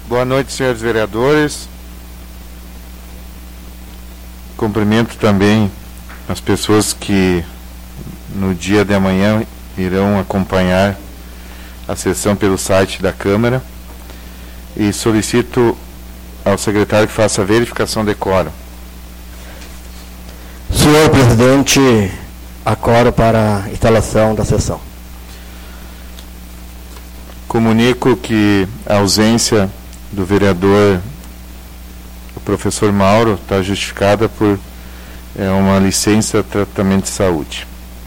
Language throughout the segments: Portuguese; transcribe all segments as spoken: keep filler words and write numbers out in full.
Boa noite, senhores vereadores. Cumprimento também as pessoas que no dia de amanhã irão acompanhar a sessão pelo site da Câmara e solicito ao secretário que faça a verificação de quórum. Senhor presidente, acoro para a instalação da sessão. Comunico que a ausência do vereador, o professor Mauro, está justificada por é, uma licença de tratamento de saúde.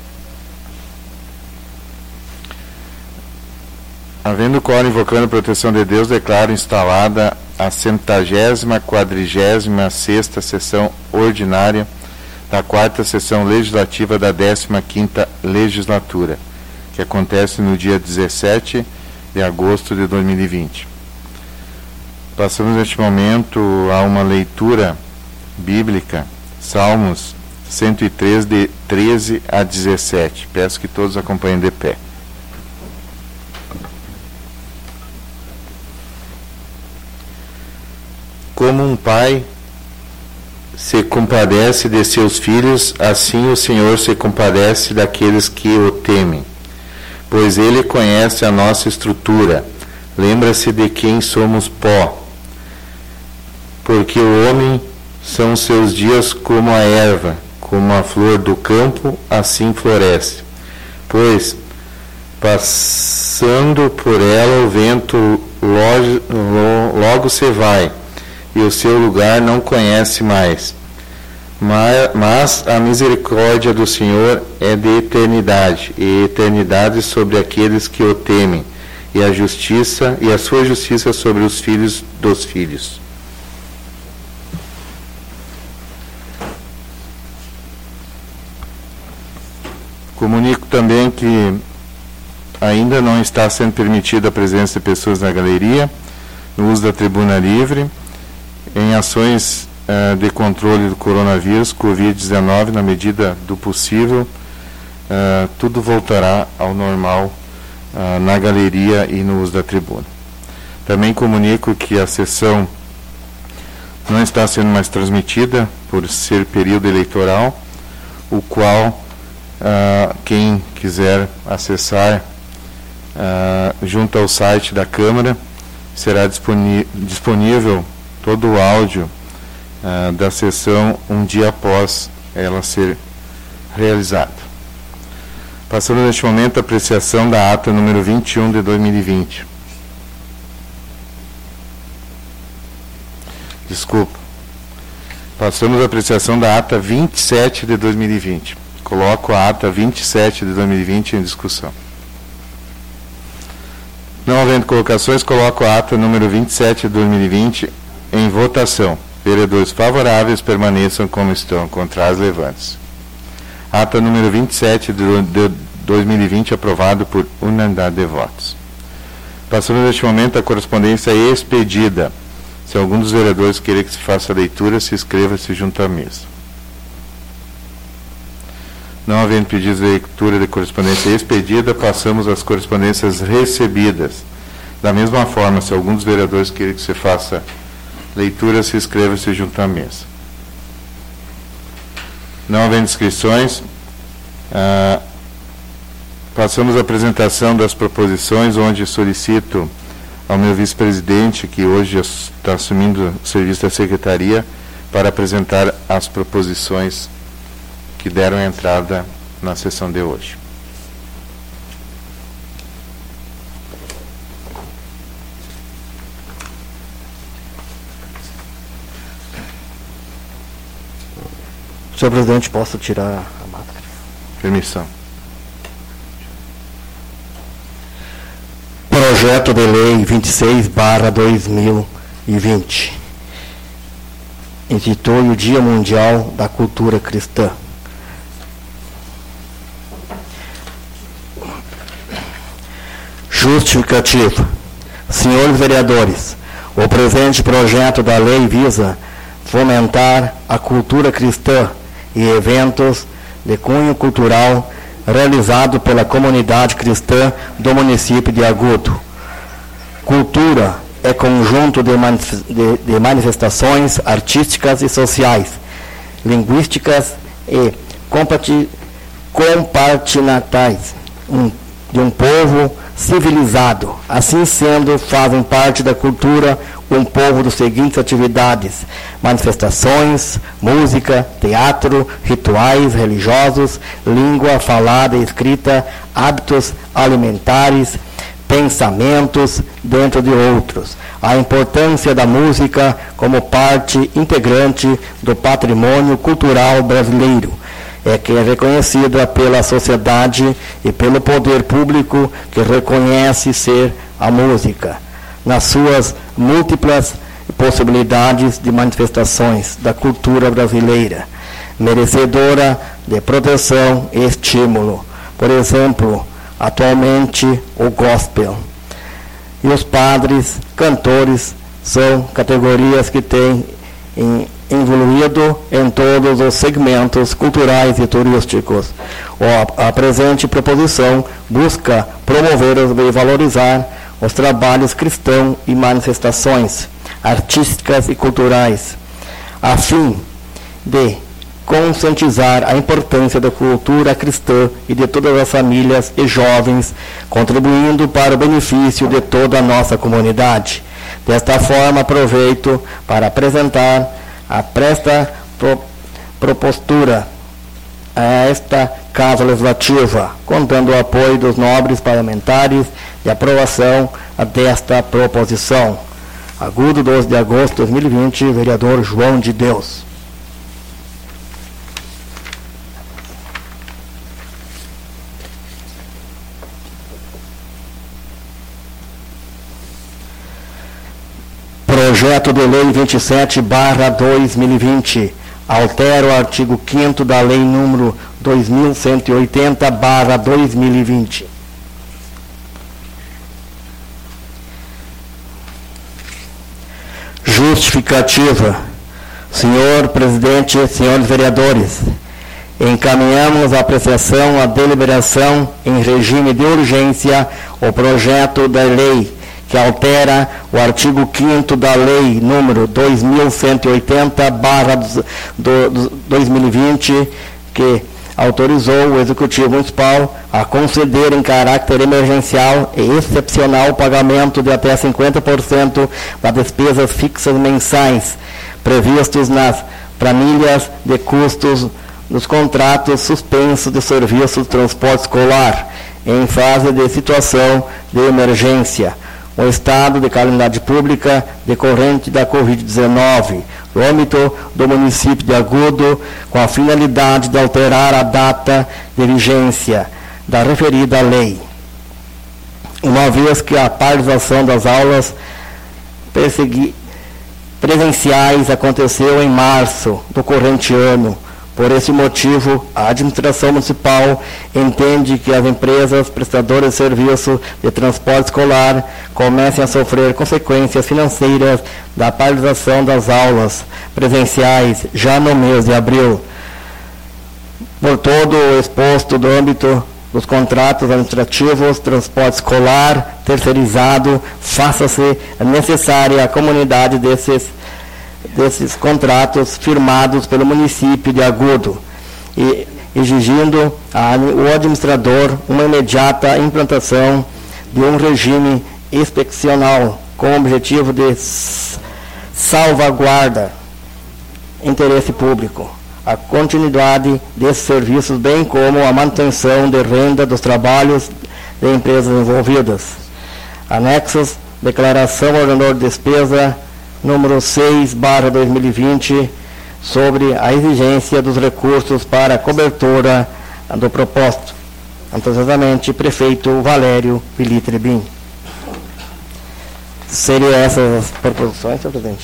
Havendo quórum invocando a proteção de Deus, declaro instalada a centagésima quadrigésima sexta sessão ordinária da quarta sessão legislativa da décima quinta legislatura, que acontece no dia dezessete de agosto de dois mil e vinte. Passamos neste momento a uma leitura bíblica, Salmos cento e três, de treze a dezessete. Peço que todos acompanhem de pé. Como um pai se compadece de seus filhos, assim o Senhor se compadece daqueles que o temem, pois Ele conhece a nossa estrutura, lembra-se de quem somos pó. Porque o homem são seus dias como a erva, como a flor do campo, assim floresce. Pois, passando por ela, o vento logo, logo se vai, e o seu lugar não conhece mais. Mas, mas a misericórdia do Senhor é de eternidade, e eternidade sobre aqueles que o temem, e a justiça, e a sua justiça sobre os filhos dos filhos. Comunico também que ainda não está sendo permitida a presença de pessoas na galeria, no uso da tribuna livre, em ações uh, de controle do coronavírus, covid dezenove, na medida do possível, uh, tudo voltará ao normal uh, na galeria e no uso da tribuna. Também comunico que a sessão não está sendo mais transmitida por ser período eleitoral, o qual Uh, quem quiser acessar uh, junto ao site da Câmara, será disponi- disponível todo o áudio uh, da sessão um dia após ela ser realizada. Passando neste momento a apreciação da ata número vinte e um de dois mil e vinte. Desculpa. Passamos a apreciação da ata vinte e sete de dois mil e vinte. Coloco a ata vinte e sete de dois mil e vinte em discussão. Não havendo colocações, coloco a ata número vinte e sete de dois mil e vinte em votação. Vereadores favoráveis permaneçam como estão, contrários levantes. Ata número vinte e sete de dois mil e vinte aprovado por unanimidade de votos. Passando neste momento a correspondência expedida. Se algum dos vereadores querer que se faça a leitura, se inscreva-se junto à mesa. Não havendo pedidos de leitura de correspondência expedida, passamos às correspondências recebidas. Da mesma forma, se algum dos vereadores querer que se faça leitura, se inscreva-se junto à mesa. Não havendo inscrições, ah, passamos à apresentação das proposições, onde solicito ao meu vice-presidente, que hoje está assumindo o serviço da secretaria, para apresentar as proposições que deram entrada na sessão de hoje. Senhor presidente, posso tirar a máscara? Permissão. Projeto de Lei vinte e seis barra dois mil e vinte. Institui o Dia Mundial da Cultura Cristã. Justificativa. Senhores vereadores, o presente projeto da lei visa fomentar a cultura cristã e eventos de cunho cultural realizado pela comunidade cristã do município de Agudo. Cultura é conjunto de, manif de, de manifestações artísticas e sociais, linguísticas e compartinatais um, de um povo civilizado. Assim sendo, fazem parte da cultura um povo dos seguintes atividades: manifestações, música, teatro, rituais religiosos, língua falada e escrita, hábitos alimentares, pensamentos, dentro de outros. A importância da música como parte integrante do patrimônio cultural brasileiro é que é reconhecida pela sociedade e pelo poder público, que reconhece ser a música, nas suas múltiplas possibilidades de manifestações da cultura brasileira, merecedora de proteção e estímulo. Por exemplo, atualmente o gospel. E os padres, cantores, são categorias que têm em, evoluído em todos os segmentos culturais e turísticos. A, a presente proposição busca promover e valorizar os trabalhos cristãos e manifestações artísticas e culturais, a fim de conscientizar a importância da cultura cristã e de todas as famílias e jovens, contribuindo para o benefício de toda a nossa comunidade. Desta forma, aproveito para apresentar a presta pro, propostura a esta Casa Legislativa, contando o apoio dos nobres parlamentares de aprovação desta proposição. Agudo, doze de agosto de dois mil e vinte, vereador João de Deus. Projeto de Lei vinte e sete barra dois mil e vinte, altera o artigo quinto da Lei número dois mil cento e oitenta barra dois mil e vinte. Justificativa. Senhor presidente, senhores vereadores, encaminhamos a apreciação, a deliberação em regime de urgência o projeto da lei que altera o artigo quinto da Lei número dois mil cento e oitenta barra dois mil e vinte, que autorizou o Executivo Municipal a conceder em caráter emergencial e excepcional o pagamento de até cinquenta por cento das despesas fixas mensais previstos nas planilhas de custos dos contratos suspensos de serviço de transporte escolar em fase de situação de emergência, o estado de calamidade pública decorrente da covid dezenove, no âmbito do município de Agudo, com a finalidade de alterar a data de vigência da referida lei, uma vez que a paralisação das aulas presenciais aconteceu em março do corrente ano. Por esse motivo, a administração municipal entende que as empresas prestadoras de serviço de transporte escolar comecem a sofrer consequências financeiras da paralisação das aulas presenciais já no mês de abril. Por todo o exposto do âmbito dos contratos administrativos, transporte escolar terceirizado, faça-se necessária a comunidade desses desses contratos firmados pelo município de Agudo, e exigindo ao administrador uma imediata implantação de um regime inspecional com o objetivo de salvaguarda interesse público, a continuidade desses serviços, bem como a manutenção de renda dos trabalhos de empresas envolvidas. Anexos, declaração ordenador de despesa número seis barra dois mil e vinte, sobre a exigência dos recursos para a cobertura do propósito. Antecipadamente, prefeito Valério Felipe Trebin. Seriam essas as proposições, senhor presidente?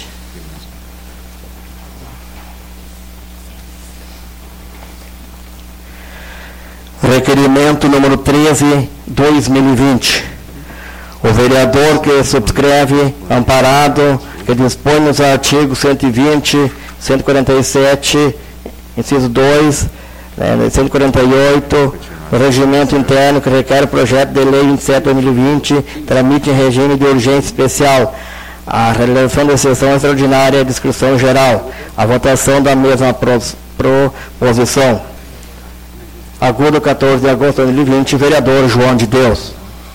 Requerimento número treze, dois mil e vinte. O vereador que subscreve, amparado, que dispõe nos artigos cento e vinte, cento e quarenta e sete, inciso dois, né, cento e quarenta e oito, do regimento interno, que requer o projeto de lei vinte e sete, dois mil e vinte, tramite em regime de urgência especial, A realização da sessão extraordinária e discussão geral. A votação da mesma proposição. Agudo, quatorze de agosto de dois mil e vinte, vereador João de Deus.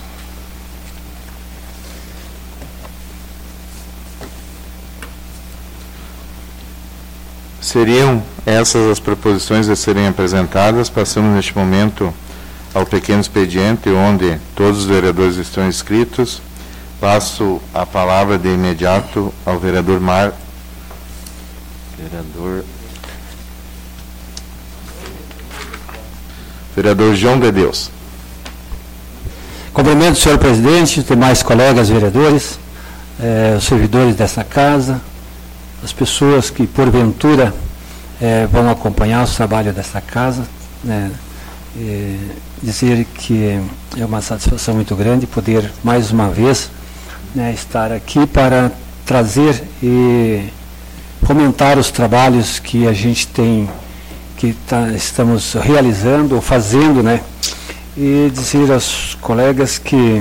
Seriam essas as proposições a serem apresentadas. Passamos neste momento ao pequeno expediente, onde todos os vereadores estão inscritos. Passo a palavra de imediato ao vereador Mar... Vereador... Vereador João de Deus. Cumprimento o senhor presidente, os demais colegas vereadores, eh, os servidores dessa casa, as pessoas que porventura eh, vão acompanhar o trabalho dessa casa, né, e dizer que é uma satisfação muito grande poder mais uma vez, né, estar aqui para trazer e comentar os trabalhos que a gente tem, que tá, estamos realizando ou fazendo, né? E dizer aos colegas que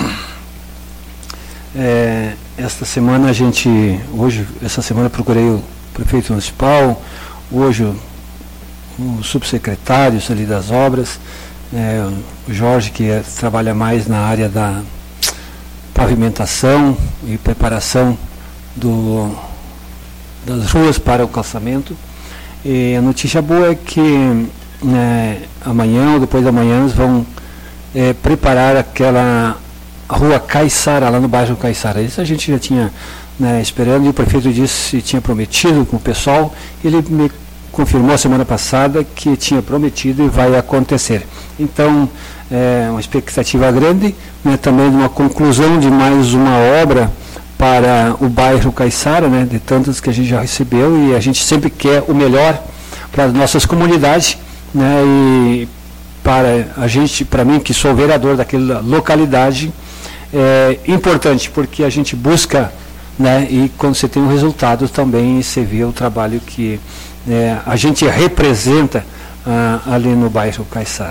é, esta semana a gente, hoje, essa semana procurei o prefeito municipal, hoje o, os subsecretários ali das obras, é, o Jorge, que é, trabalha mais na área da pavimentação e preparação do, das ruas para o calçamento. E a notícia boa é que né, amanhã ou depois da manhã eles vão é, preparar aquela rua Caiçara, lá no bairro Caiçara. Isso a gente já tinha né, esperando, e o prefeito disse, tinha prometido com o pessoal, ele me confirmou semana passada que tinha prometido e vai acontecer. Então, é uma expectativa grande, né, também de uma conclusão de mais uma obra para o bairro Caiçara, né, de tantas que a gente já recebeu, e a gente sempre quer o melhor para as nossas comunidades, né, e para a gente, para mim, que sou vereador daquela localidade, é importante, porque a gente busca, né, e quando você tem um resultado também, você vê o trabalho que é, a gente representa ah, ali no bairro Caiçara.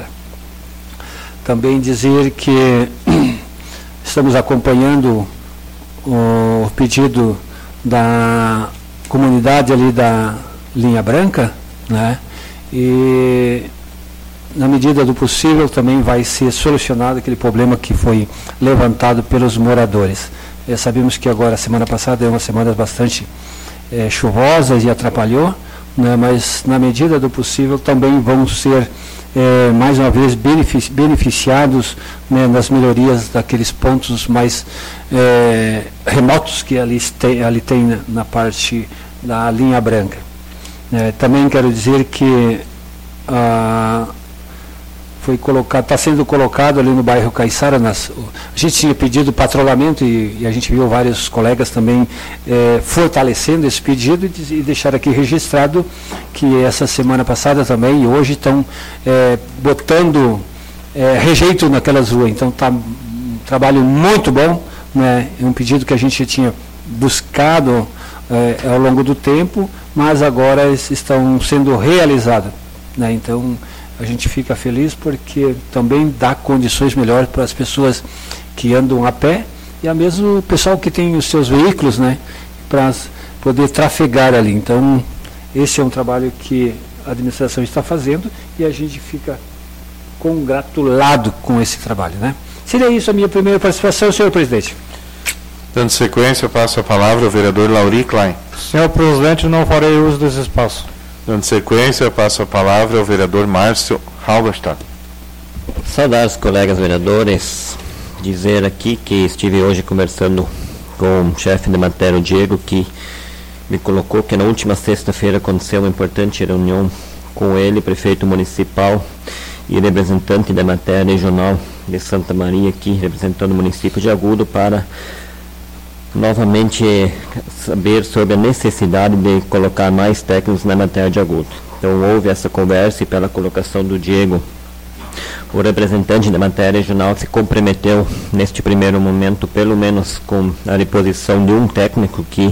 Também dizer que estamos acompanhando o pedido da comunidade ali da Linha Branca, né? E na medida do possível também vai ser solucionado aquele problema que foi levantado pelos moradores. É, sabemos que agora, a semana passada, é uma semana bastante é, chuvosa e atrapalhou, né? Mas na medida do possível também vão ser É, mais uma vez benefici beneficiados né, nas melhorias daqueles pontos mais é, remotos que ali tem, ali tem na, na parte da Linha Branca. É, também quero dizer que ah, foi colocado, está sendo colocado ali no bairro Caiçara, nas, a gente tinha pedido patrulhamento e, e a gente viu vários colegas também é, fortalecendo esse pedido e, e deixar aqui registrado que essa semana passada também e hoje estão é, botando é, rejeito naquelas ruas. Então está um trabalho muito bom, né? É um pedido que a gente tinha buscado é, ao longo do tempo, mas agora estão sendo realizados, né? Então a gente fica feliz porque também dá condições melhores para as pessoas que andam a pé e a mesmo o pessoal que tem os seus veículos, né, para poder trafegar ali. Então, esse é um trabalho que a administração está fazendo e a gente fica congratulado com esse trabalho, né? Seria isso a minha primeira participação, senhor presidente. Dando sequência, eu passo a palavra ao vereador Lauri Klein. Senhor presidente, não farei uso desse espaço. Dando sequência, eu passo a palavra ao vereador Márcio Halberstadt. Saudar os colegas vereadores, dizer aqui que estive hoje conversando com o chefe de matéria, o Diego, que me colocou que na última sexta-feira aconteceu uma importante reunião com ele, prefeito municipal e representante da matéria regional de Santa Maria, aqui representando o município de Agudo, para novamente saber sobre a necessidade de colocar mais técnicos na matéria de Agudo. Então houve essa conversa e pela colocação do Diego, o representante da matéria regional se comprometeu neste primeiro momento, pelo menos com a reposição de um técnico, que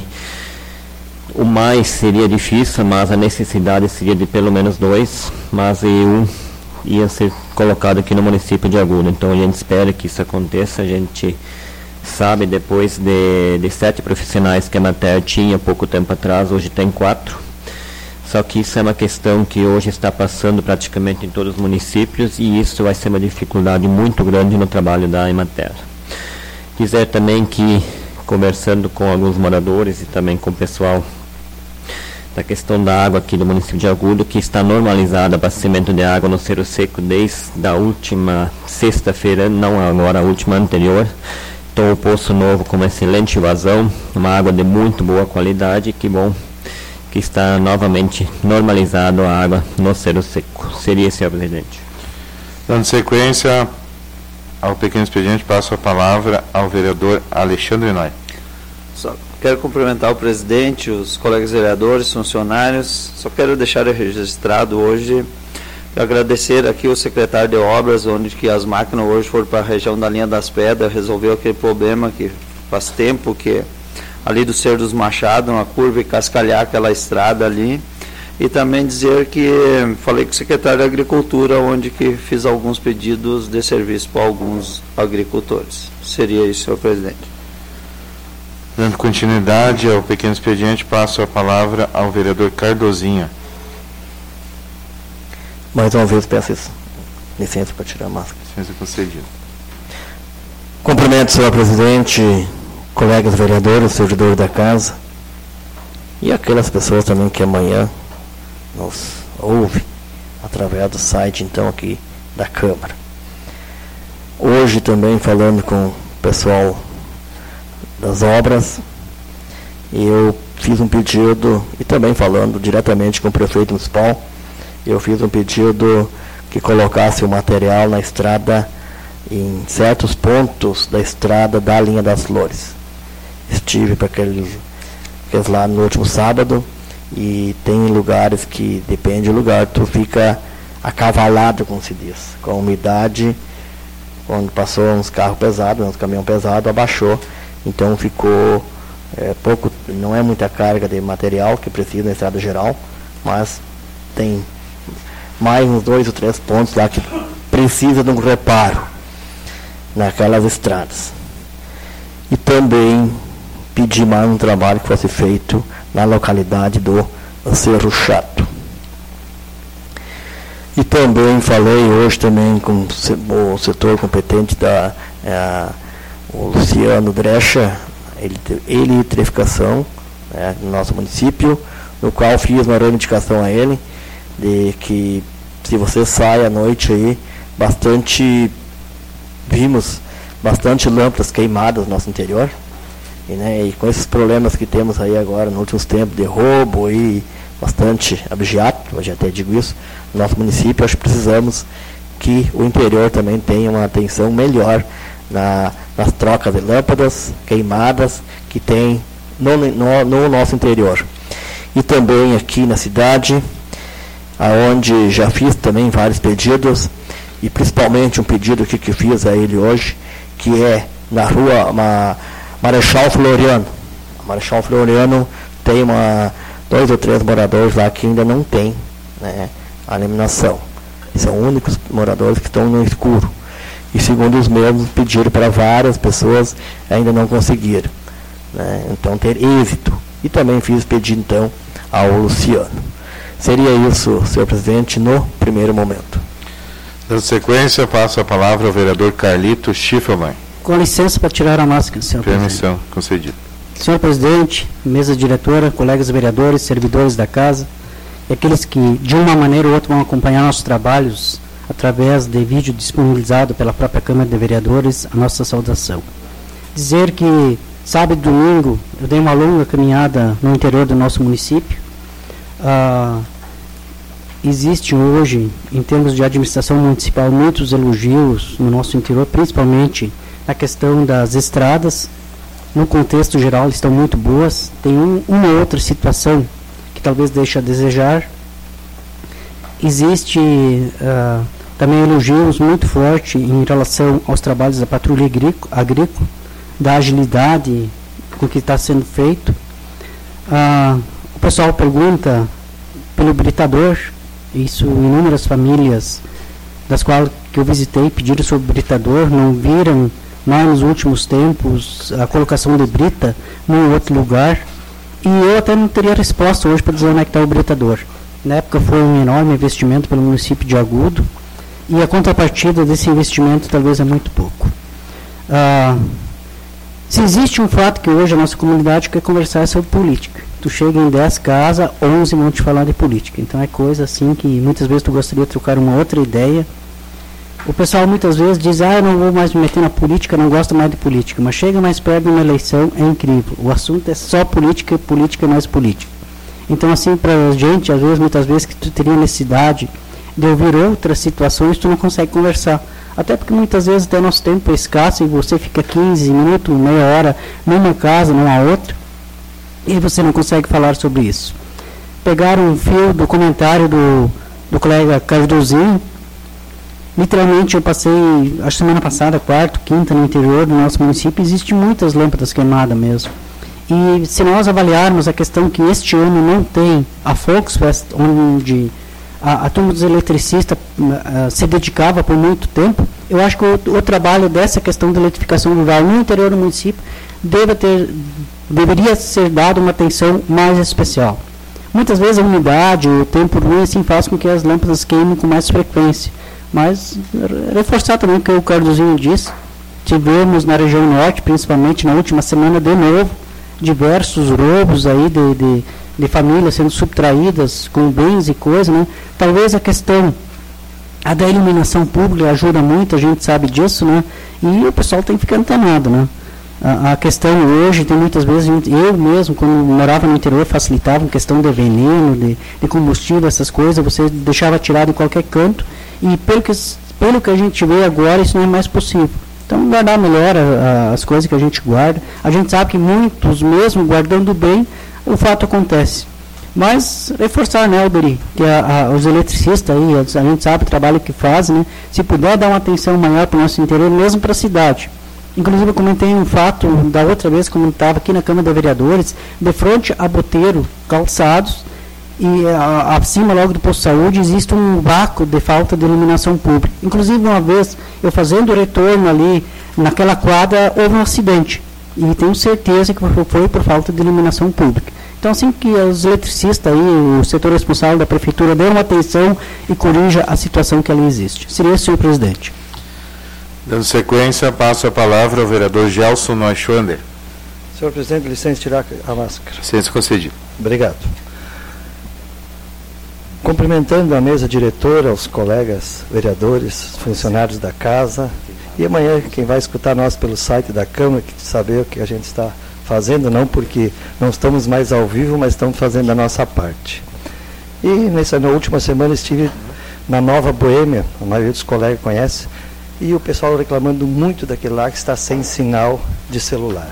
o mais seria difícil, mas a necessidade seria de pelo menos dois, mas e um ia ser colocado aqui no município de Agudo. Então a gente espera que isso aconteça, a gente sabe, depois de, de sete profissionais que a Emater tinha pouco tempo atrás, hoje tem quatro. Só que isso é uma questão que hoje está passando praticamente em todos os municípios e isso vai ser uma dificuldade muito grande no trabalho da Emater. Dizer também que, conversando com alguns moradores e também com o pessoal da questão da água aqui do município de Agudo, que está normalizado o abastecimento de água no Cerro Seco desde a última sexta-feira, não agora, a última anterior. Então o Poço Novo com uma excelente vazão, uma água de muito boa qualidade, que bom que está novamente normalizado a água no Cerro Seco. Seria, senhor presidente. Dando sequência ao pequeno expediente, passo a palavra ao vereador Alexandre Noy. Só quero cumprimentar o presidente, os colegas vereadores, funcionários. Só quero deixar registrado hoje, agradecer aqui o secretário de obras, onde que as máquinas hoje foram para a região da linha das pedras, resolveu aquele problema que faz tempo que ali do Cerro dos Machados, uma curva e cascalhar aquela estrada ali. E também dizer que falei com o secretário da Agricultura, onde que fiz alguns pedidos de serviço para alguns agricultores. Seria isso, senhor presidente. Dando continuidade ao pequeno expediente, passo a palavra ao vereador Cardozinha. Mais uma vez peço isso. Licença para tirar a máscara. Licença concedida. Cumprimento, senhor presidente, colegas vereadores, servidores da casa e aquelas pessoas também que amanhã nos ouvem através do site, então, aqui da Câmara. Hoje também falando com o pessoal das obras, eu fiz um pedido, e também falando diretamente com o prefeito municipal, eu fiz um pedido que colocasse o material na estrada, em certos pontos da estrada da linha das Flores. Estive para aqueles, aqueles lá no último sábado, e tem lugares que, depende do lugar, tu fica acavalado, como se diz, com a umidade, quando passou uns carros pesados, uns caminhões pesados, abaixou, então ficou é, pouco, não é muita carga de material que precisa na estrada geral, mas tem mais uns dois ou três pontos lá que precisa de um reparo naquelas estradas. E também pedi mais um trabalho que fosse feito na localidade do Cerro Chato. E também falei hoje também com o setor competente da é, o Luciano Drecha, eletrificação, né, no nosso município, no qual fiz uma reivindicação a ele de que se você sai à noite aí, bastante vimos bastante lâmpadas queimadas no nosso interior. E, né, e com esses problemas que temos aí agora, nos últimos tempos, de roubo e bastante abigeato, eu já até digo isso, no nosso município, acho que precisamos que o interior também tenha uma atenção melhor na, nas trocas de lâmpadas queimadas que tem no, no, no nosso interior. E também aqui na cidade, aonde já fiz também vários pedidos, e principalmente um pedido que, que fiz a ele hoje, que é na rua uma, Marechal Floriano. A Marechal Floriano tem uma, dois ou três moradores lá que ainda não tem, né, a iluminação. São únicos moradores que estão no escuro. E segundo os mesmos, pediram para várias pessoas, ainda não conseguiram, né, então ter êxito. E também fiz pedido então ao Luciano. Seria isso, senhor presidente, no primeiro momento. Dando sequência, passo a palavra ao vereador Carlito Schiffelman. Com licença para tirar a máscara, senhor Permissão presidente. concedida. Senhor presidente, mesa diretora, colegas vereadores, servidores da casa, e aqueles que, de uma maneira ou outra, vão acompanhar nossos trabalhos através de vídeo disponibilizado pela própria Câmara de Vereadores, a nossa saudação. Dizer que, sábado e domingo, eu dei uma longa caminhada no interior do nosso município. Ah, existe hoje, em termos de administração municipal, muitos elogios no nosso interior, principalmente na questão das estradas. No contexto geral, estão muito boas. Tem um, uma outra situação que talvez deixe a desejar. Existe uh, também elogios muito fortes em relação aos trabalhos da patrulha agrícola, da agilidade com que está sendo feito. Uh, o pessoal pergunta pelo britador. Isso, inúmeras famílias das quais que eu visitei pediram sobre o britador, não viram mais nos últimos tempos, a colocação de brita num outro lugar, e eu até não teria resposta hoje para dizer onde é que está o britador. Na época foi um enorme investimento pelo município de Agudo, e a contrapartida desse investimento talvez é muito pouco. Ah, se existe um fato que hoje a nossa comunidade quer conversar é sobre política. Tu chega em dez casas, onze vão te falar de política. Então é coisa assim que muitas vezes tu gostaria de trocar uma outra ideia. O pessoal muitas vezes diz, ah, eu não vou mais me meter na política, não gosto mais de política. Mas chega mais perto de uma eleição, é incrível. O assunto é só política, política mais política. Então assim, para a gente, às vezes, muitas vezes que tu teria necessidade de ouvir outras situações, tu não consegue conversar. Até porque muitas vezes até nosso tempo é escasso e você fica quinze minutos, meia hora numa casa, numa outra, e você não consegue falar sobre isso. Pegaram um fio do comentário do, do colega Cardozinho. Literalmente eu passei, acho semana passada, quarta, quinta, no interior do nosso município, existem muitas lâmpadas queimadas mesmo. E se nós avaliarmos a questão que este ano não tem a Volksfest, onde a, a turma dos eletricistas uh, se dedicava por muito tempo, eu acho que o, o trabalho dessa questão da eletrificação rural no interior do município deve ter, deveria ser dado uma atenção mais especial. Muitas vezes a umidade, o tempo ruim, assim, faz com que as lâmpadas queimem com mais frequência. Mas reforçar também o que o Cardozinho disse, tivemos na região norte, principalmente na última semana de novo, diversos roubos aí de, de, de famílias sendo subtraídas com bens e coisas, né? Talvez a questão a da iluminação pública ajuda muito, a gente sabe disso, né? E o pessoal tem que ficar antenado, né? A, a questão hoje, tem muitas vezes, eu mesmo, quando morava no interior, facilitava a questão de veneno, de, de combustível, essas coisas, você deixava tirado em qualquer canto, e pelo que, pelo que a gente vê agora, isso não é mais possível. Então, guardar melhor a, a, as coisas que a gente guarda. A gente sabe que muitos, mesmo guardando bem, o fato acontece. Mas, reforçar, né, Alberi, que a, a, os eletricistas aí, a gente sabe o trabalho que fazem, né, se puder dar uma atenção maior para o nosso interior, mesmo para a cidade. Inclusive, eu comentei um fato da outra vez, quando estava aqui na Câmara de Vereadores, de frente a Boteiro, calçados, e a, acima logo do posto de saúde existe um vácuo de falta de iluminação pública. Inclusive, uma vez, eu fazendo o retorno ali, naquela quadra, houve um acidente. E tenho certeza que foi por falta de iluminação pública. Então, assim que os eletricistas aí, o setor responsável da prefeitura, dê uma atenção e corrija a situação que ali existe. Seria isso, senhor presidente. Dando sequência, passo a palavra ao vereador Gelson Neuschwander. Senhor presidente, licença tirar a máscara. Licença concedida. Obrigado. Cumprimentando a mesa diretora, os colegas vereadores, funcionários da casa, e amanhã quem vai escutar nós pelo site da Câmara, que saber o que a gente está fazendo, não porque não estamos mais ao vivo, mas estamos fazendo a nossa parte. E nessa na última semana estive na Nova Boêmia, a maioria dos colegas conhece, e o pessoal reclamando muito daquele lá que está sem sinal de celular.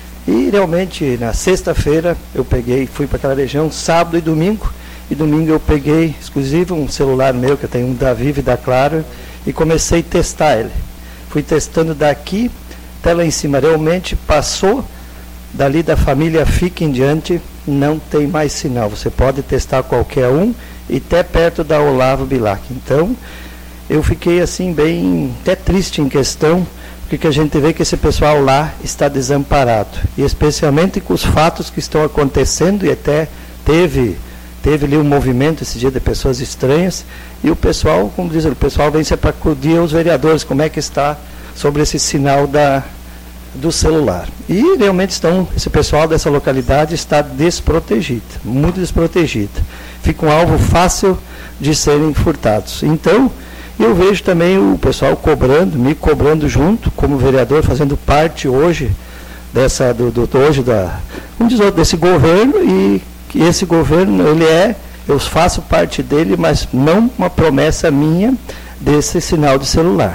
E realmente na sexta-feira eu peguei, fui para aquela região, sábado e domingo, e domingo eu peguei exclusivo um celular meu, que eu tenho um da Vivo e da Claro, e comecei a testar ele. Fui testando daqui até lá em cima, realmente passou dali da família Fica em diante, não tem mais sinal. Você pode testar qualquer um, e até perto da Olavo Bilac. Então, eu fiquei assim bem, até triste em questão, porque a gente vê que esse pessoal lá está desamparado. E especialmente com os fatos que estão acontecendo, e até teve, teve ali um movimento esse dia de pessoas estranhas, e o pessoal, como diz, o pessoal vem se para acudir aos vereadores, como é que está sobre esse sinal da, do celular. E realmente estão, esse pessoal dessa localidade está desprotegido, muito desprotegido. Fica um alvo fácil de serem furtados. Então, eu vejo também o pessoal cobrando, me cobrando junto, como vereador, fazendo parte hoje dessa, do, do hoje da, vamos dizer, desse governo, e que esse governo, ele é, eu faço parte dele, mas não uma promessa minha desse sinal de celular.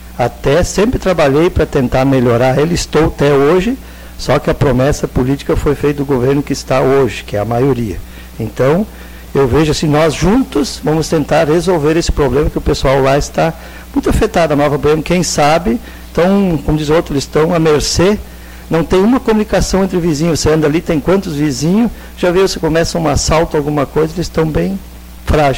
Até sempre trabalhei para tentar melhorar ele, estou até hoje, só que a promessa política foi feita do governo que está hoje, que é a maioria. Então, eu vejo assim, nós juntos vamos tentar resolver esse problema, que o pessoal lá está muito afetado, a Nova Boêmia, quem sabe, então, como diz o outro, eles estão à mercê, não tem uma comunicação entre vizinhos, você anda ali, tem quantos vizinhos, já viu, se começa um assalto, alguma coisa, eles estão bem frágeis.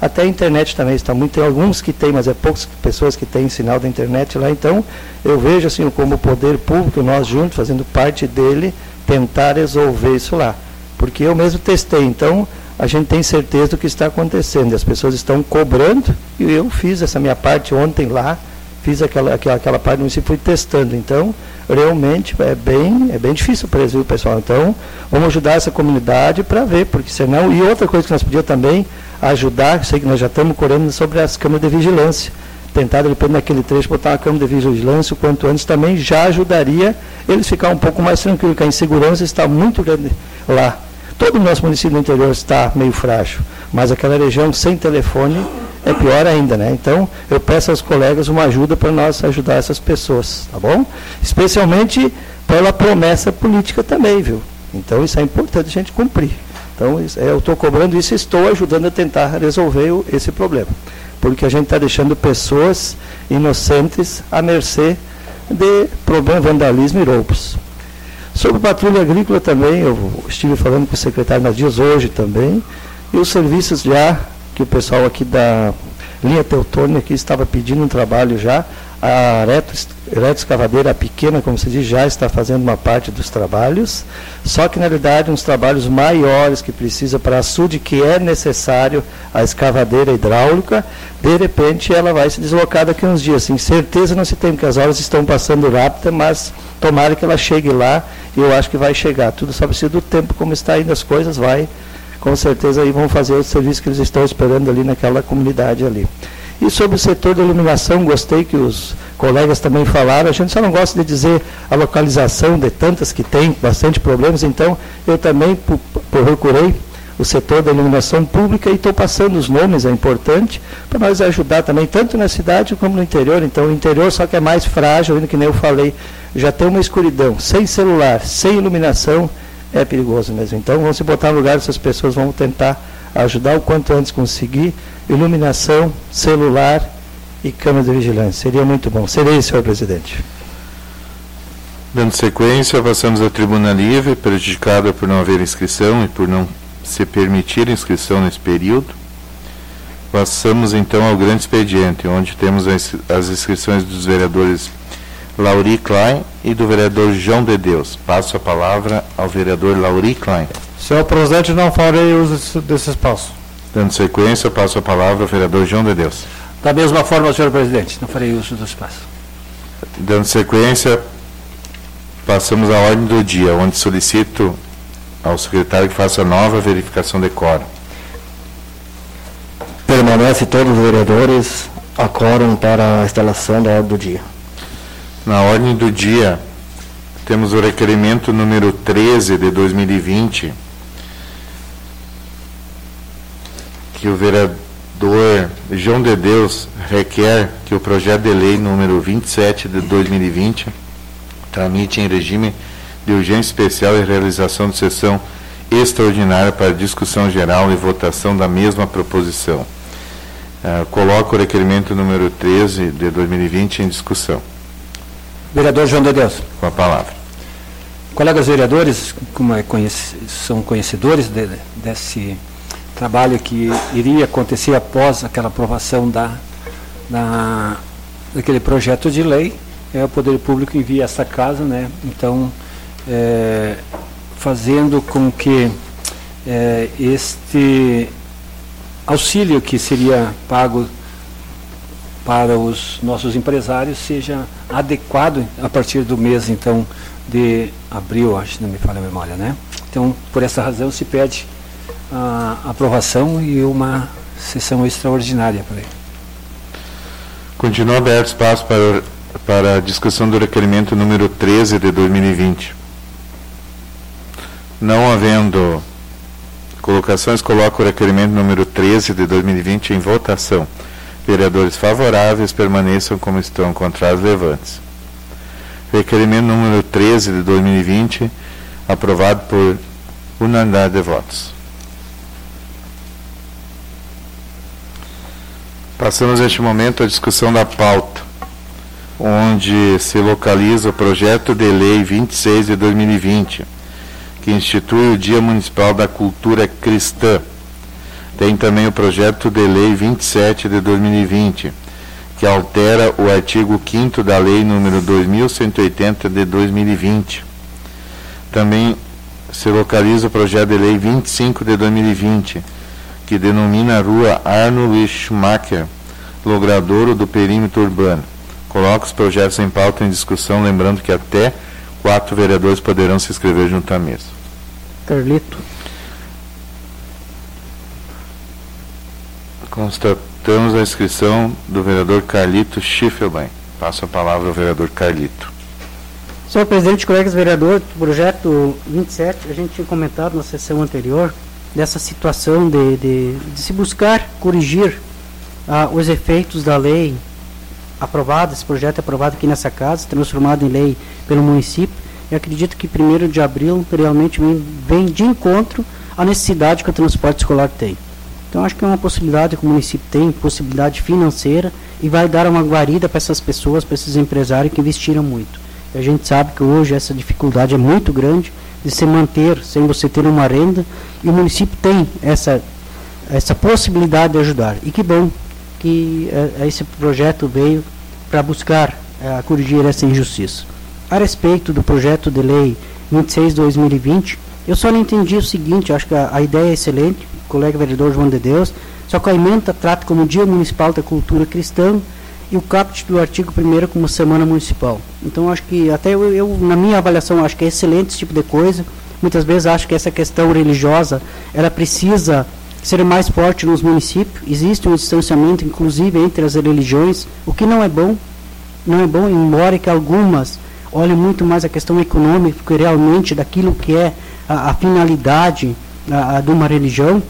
Até a internet também está muito, tem alguns que tem, mas é poucas pessoas que têm sinal da internet lá. Então, eu vejo assim como o poder público, nós juntos, fazendo parte dele, tentar resolver isso lá. Porque eu mesmo testei, então a gente tem certeza do que está acontecendo. As pessoas estão cobrando e eu fiz essa minha parte ontem lá, fiz aquela, aquela, aquela parte do município, fui testando. Então, realmente é bem, é bem difícil para eles, viu, pessoal? Então, vamos ajudar essa comunidade para ver, porque senão... E outra coisa que nós podíamos também ajudar, sei que nós já estamos correndo sobre as câmeras de vigilância. Tentar, depois naquele trecho, botar uma câmera de vigilância o quanto antes também já ajudaria eles ficar um pouco mais tranquilos, porque a insegurança está muito grande lá. Todo o nosso município do interior está meio frágil, mas aquela região sem telefone é pior ainda, né? Então, eu peço aos colegas uma ajuda para nós ajudar essas pessoas, tá bom? Especialmente pela promessa política também, viu? Então, isso é importante a gente cumprir. Então, eu estou cobrando isso e estou ajudando a tentar resolver o, esse problema. Porque a gente está deixando pessoas inocentes à mercê de problema, vandalismo e roubos. Sobre patrulha agrícola também, eu estive falando com o secretário nas dias hoje também, e os serviços já, que o pessoal aqui da linha Teutônia aqui estava pedindo um trabalho já, a retroescavadeira pequena, como se diz, já está fazendo uma parte dos trabalhos, só que na realidade uns trabalhos maiores que precisa para açude, que é necessário a escavadeira hidráulica, de repente ela vai se deslocar daqui a uns dias, assim, certeza não se tem, porque as horas estão passando rápido, mas tomara que ela chegue lá, e eu acho que vai chegar, tudo só precisa do tempo, como está indo as coisas, vai, com certeza aí vão fazer o serviço que eles estão esperando ali naquela comunidade ali. E sobre o setor da iluminação, gostei que os colegas também falaram, a gente só não gosta de dizer a localização de tantas que tem, bastante problemas, então eu também procurei o setor da iluminação pública e estou passando os nomes, é importante, para nós ajudar também, tanto na cidade como no interior. Então o interior só que é mais frágil, ainda que nem eu falei, já tem uma escuridão, sem celular, sem iluminação, é perigoso mesmo. Então vamos se botar no lugar dessas pessoas, vamos tentar ajudar o quanto antes conseguir, iluminação, celular e câmera de vigilância. Seria muito bom. Seria isso, senhor presidente. Dando sequência, passamos à tribuna livre, prejudicada por não haver inscrição e por não se permitir inscrição nesse período. Passamos então ao grande expediente, onde temos as inscrições dos vereadores Lauri Klein e do vereador João de Deus. Passo a palavra ao vereador Lauri Klein. Senhor presidente, não farei uso desse espaço. Dando sequência, passo a palavra ao vereador João de Deus. Da mesma forma, senhor presidente, não farei uso do espaço. Dando sequência, passamos à ordem do dia, onde solicito ao secretário que faça nova verificação de quórum. Permanece todos os vereadores a quórum para a instalação da ordem do dia. Na ordem do dia, temos o requerimento número treze de dois mil e vinte, que o vereador João de Deus requer que o projeto de lei número vinte e sete de dois mil e vinte tramite em regime de urgência especial e realização de sessão extraordinária para discussão geral e votação da mesma proposição. Uh, coloco o requerimento número treze de dois mil e vinte em discussão. Vereador João de Deus. Com a palavra. Colegas vereadores, como é conhec- são conhecedores de, desse trabalho que iria acontecer após aquela aprovação da, da, daquele projeto de lei, é, o Poder Público envia essa casa, né? Então, é, fazendo com que é, este auxílio que seria pago para os nossos empresários seja adequado a partir do mês, então, de abril, acho que não me falha a memória, né? Então, por essa razão, se pede a aprovação e uma sessão extraordinária por aí. Continua aberto espaço para, para a discussão do requerimento número treze de dois mil e vinte. Não havendo colocações, coloco o requerimento número treze de dois mil e vinte em votação. Vereadores favoráveis permaneçam como estão, contrários levantes. Requerimento número treze de dois mil e vinte, aprovado por unanimidade de votos. Passamos neste momento à discussão da pauta, onde se localiza o projeto de lei vinte e seis de dois mil e vinte, que institui o Dia Municipal da Cultura Cristã. Tem também o projeto de lei vinte e sete de dois mil e vinte, que altera o artigo quinto da lei número dois mil cento e oitenta de dois mil e vinte. Também se localiza o projeto de lei vinte e cinco de dois mil e vinte, que denomina a rua Arno Luiz Schumacher, logradouro do perímetro urbano. Coloca os projetos em pauta em discussão, lembrando que até quatro vereadores poderão se inscrever junto à mesa. Carlito. Constatamos a inscrição do vereador Carlito Schiffelbein. Passo a palavra ao vereador Carlito. Senhor presidente, colegas vereadores, do projeto vinte e sete, a gente tinha comentado na sessão anterior dessa situação de, de, de se buscar corrigir ah, os efeitos da lei aprovada, esse projeto é aprovado aqui nessa casa, transformado em lei pelo município, e acredito que primeiro de abril realmente vem, vem de encontro à necessidade que o transporte escolar tem. Então acho que é uma possibilidade que o município tem, possibilidade financeira, e vai dar uma guarida para essas pessoas, para esses empresários que investiram muito. E a gente sabe que hoje essa dificuldade é muito grande de se manter sem você ter uma renda, e o município tem essa, essa possibilidade de ajudar. E que bom que é, esse projeto veio para buscar é, corrigir essa injustiça. A respeito do projeto de lei vinte e seis de dois mil e vinte, eu só não entendi o seguinte, acho que a, a ideia é excelente, o colega vereador João de Deus, só que a emenda trata como Dia Municipal da Cultura Cristã e o caput do artigo primeiro como Semana Municipal. Então acho que, até eu, eu, na minha avaliação, acho que é excelente esse tipo de coisa. Muitas vezes acho que essa questão religiosa, ela precisa ser mais forte nos municípios. Existe um distanciamento, inclusive, entre as religiões, o que não é bom. Não é bom, embora que algumas olhem muito mais a questão econômica, que realmente daquilo que é a, a finalidade a, a de uma religião.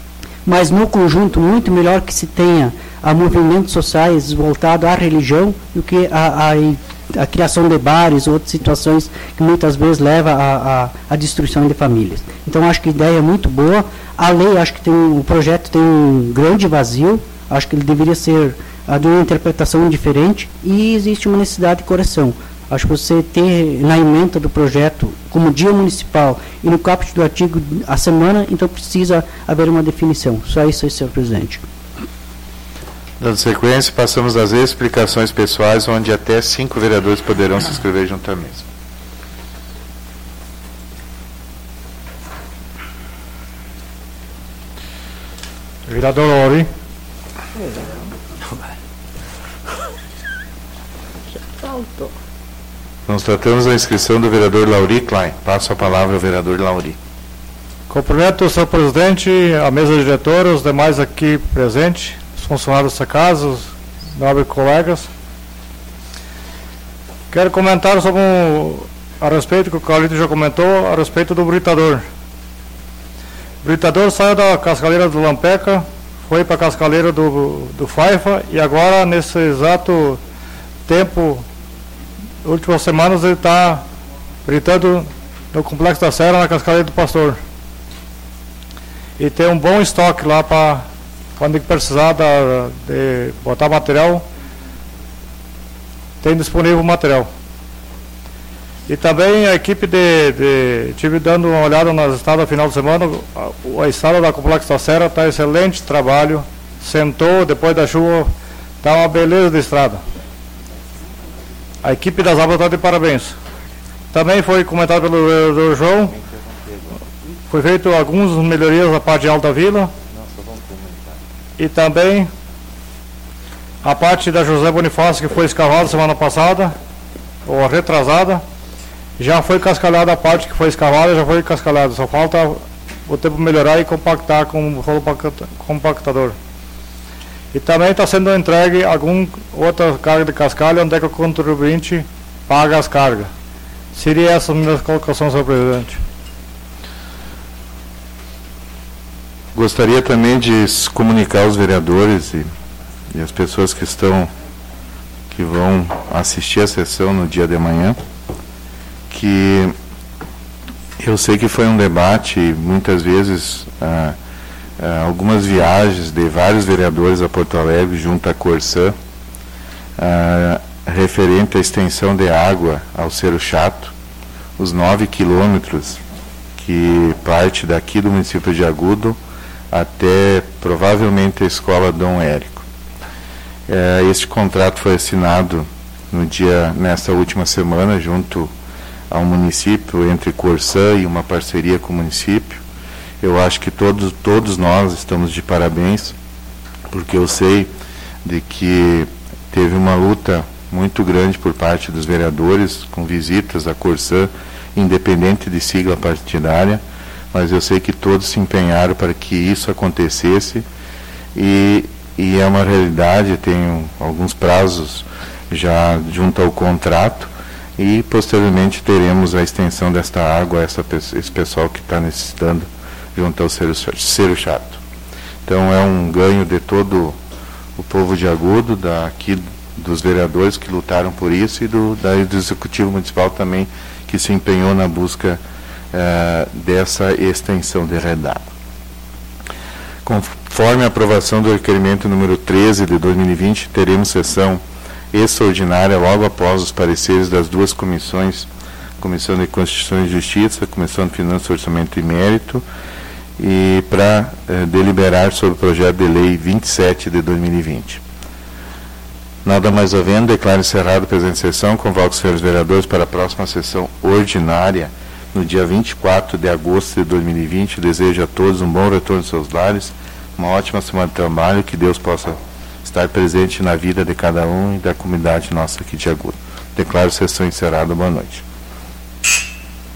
Mas no conjunto, muito melhor que se tenha a movimentos sociais voltados à religião do que a, a, a criação de bares ou outras situações que muitas vezes levam à a, a destruição de famílias. Então acho que a ideia é muito boa. A lei, acho que tem um, o projeto tem um grande vazio, acho que ele deveria ser a, de uma interpretação diferente, e existe uma necessidade de correção. Acho que você ter na ementa do projeto como dia municipal e no caput do artigo a semana, então precisa haver uma definição. Só isso, senhor presidente. Dando sequência, passamos às explicações pessoais, onde até cinco vereadores poderão se inscrever junto à mesa. Vereador Lauri. Constatamos a inscrição do vereador Lauri Klein. Passo a palavra ao vereador Lauri. Cumprimento o senhor presidente, a mesa diretora, os demais aqui presentes, os funcionários dessa casa, os nobres colegas. Quero comentar sobre um, a respeito, que o Carlito já comentou, a respeito do britador. O britador saiu da cascaleira do Lampeca, foi para a cascaleira do, do Faifa, e agora, nesse exato tempo, últimas semanas, ele está britando no Complexo da Serra, na cascaleira do Pastor. E tem um bom estoque lá para quando precisar da, de botar material, tem disponível material. E também a equipe de, de tive dando uma olhada nas estradas final de semana, a, a estrada da Complexo da Serra está excelente trabalho, sentou depois da chuva, está uma beleza de estrada. A equipe das obras está de parabéns. Também foi comentado pelo vereador João, foi feito algumas melhorias na parte de Alta Vila. E também a parte da José Bonifácio, que foi escavada semana passada, ou retrasada, já foi cascalhada a parte que foi escavada, já foi cascalhada. Só falta o tempo melhorar e compactar com o rolo compactador. E também está sendo entregue alguma outra carga de cascalho, onde é que o contribuinte paga as cargas. Seria essa a minha colocação, senhor presidente. Gostaria também de comunicar aos vereadores e, e as pessoas que estão, que vão assistir a sessão no dia de manhã, que eu sei que foi um debate, muitas vezes, ah, ah, algumas viagens de vários vereadores a Porto Alegre, junto à Corsã, ah, referente à extensão de água ao Cerro Chato, os nove quilômetros que parte daqui do município de Agudo até provavelmente a escola Dom Érico. É, este contrato foi assinado no dia, nessa última semana, junto ao município, entre Corsã e uma parceria com o município. Eu acho que todos, todos nós estamos de parabéns, porque eu sei de que teve uma luta muito grande por parte dos vereadores, com visitas a Corsã, independente de sigla partidária, mas eu sei que todos se empenharam para que isso acontecesse, e, e é uma realidade. Tenho alguns prazos já junto ao contrato, e posteriormente teremos a extensão desta água a essa, esse pessoal que está necessitando junto ao Cerro Chato. Então é um ganho de todo o povo de Agudo, daqui dos vereadores que lutaram por isso, e do, da, do Executivo Municipal também, que se empenhou na busca uh, dessa extensão de rede d'água. Conforme a aprovação do requerimento número treze de dois mil e vinte, teremos sessão extraordinária logo após os pareceres das duas comissões, Comissão de Constituição e Justiça, Comissão de Finanças, Orçamento e Mérito, e para eh, deliberar sobre o projeto de lei vinte e sete de dois mil e vinte. Nada mais havendo, declaro encerrado a presente sessão, convoco os senhores vereadores para a próxima sessão ordinária, no dia vinte e quatro de agosto de dois mil e vinte. Desejo a todos um bom retorno aos seus lares, uma ótima semana de trabalho, que Deus possa estar presente na vida de cada um e da comunidade nossa aqui de Agudo. Declaro sessão encerrada. Boa noite.